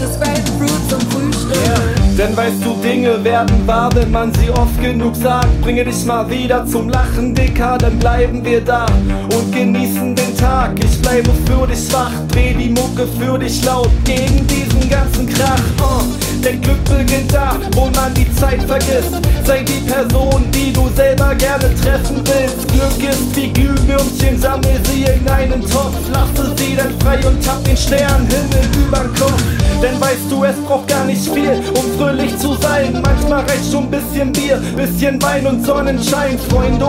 frisches Grapefruit zum Frühstück. Denn weißt du, Dinge werden wahr, wenn man sie oft genug sagt. Bringe dich mal wieder zum Lachen, Dicker, dann bleiben wir da und genießen den Tag. Ich bleibe für dich wach, dreh die Mucke für dich laut gegen diesen ganzen Krach. Denn Glück beginnt da, wo man die Zeit vergisst. Sei die Person, die du selber gerne treffen willst. Glück ist wie Glühwürmchen, sammel sie in einen Topf. Lasse sie dann frei und tapp den Sternenhimmel übern Kopf. Denn weißt du, es braucht gar nicht viel, um fröhlich zu sein. Manchmal reicht schon bisschen Bier, bisschen Wein und Sonnenschein. Freunde